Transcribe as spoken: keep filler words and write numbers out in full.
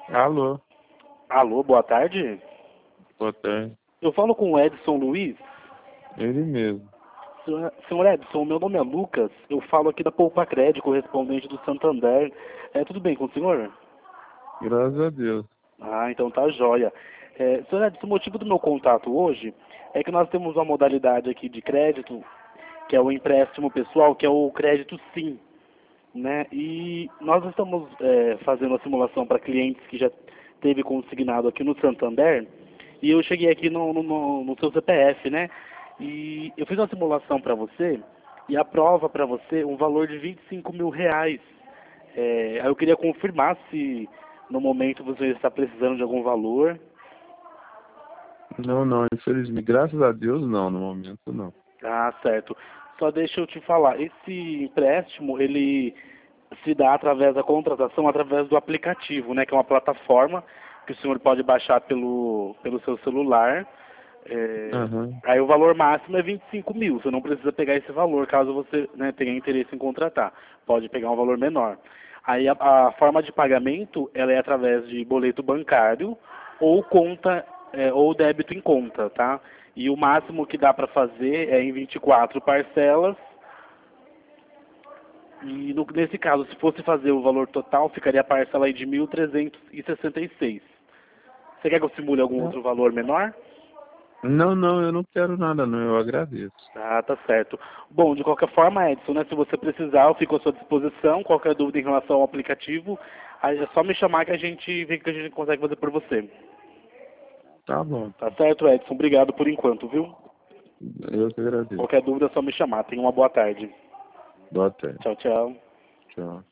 Alô, Alô, boa tarde. boa tarde. Eu falo com o Edson Luiz. Ele mesmo. Senhor senhor Edson, meu nome é Lucas. Eu falo aqui da Poupa Crédito, correspondente do Santander. É, tudo bem com o senhor? Graças a Deus. Ah, então tá jóia. É, senhor Edson, o motivo do meu contato hoje é que nós temos uma modalidade aqui de crédito, que é o empréstimo pessoal, que é o crédito Sim, né? E nós estamos é, fazendo a simulação para clientes que já teve consignado aqui no Santander. E eu cheguei aqui no, no, no- no seu C P F, né? E eu fiz uma simulação para você e aprova para você um valor de vinte e cinco mil reais. É, aí eu queria confirmar se no momento você está precisando de algum valor. Não, não, infelizmente, graças a Deus não, no momento não. Ah, certo. Só deixa eu te falar, esse empréstimo, ele se dá através da contratação, através do aplicativo, né? Que é uma plataforma que o senhor pode baixar pelo, pelo seu celular. É, Aham. aí o valor máximo é vinte e cinco mil. Você não precisa pegar esse valor caso você, né, tenha interesse em contratar. Pode pegar um valor menor. Aí a, a forma de pagamento ela é através de boleto bancário ou conta é, ou débito em conta, tá? E o máximo que dá para fazer é em vinte e quatro parcelas. E no, nesse caso, se fosse fazer o valor total, ficaria a parcela aí de mil trezentos e sessenta e seis. Você quer que eu simule algum Não, outro valor menor? não, não, eu não quero nada não, eu agradeço. Ah, tá certo. Bom, de qualquer forma, Edson, né, se você precisar, eu fico à sua disposição. Qualquer dúvida em relação ao aplicativo, aí é só me chamar que a gente vê o que a gente consegue fazer por você. Tá bom, Tá certo, Edson? Obrigado por enquanto, viu? eu que agradeço. Qualquer dúvida é só me chamar. Tenha uma boa tarde. Boa tarde. Tchau, tchau. Tchau.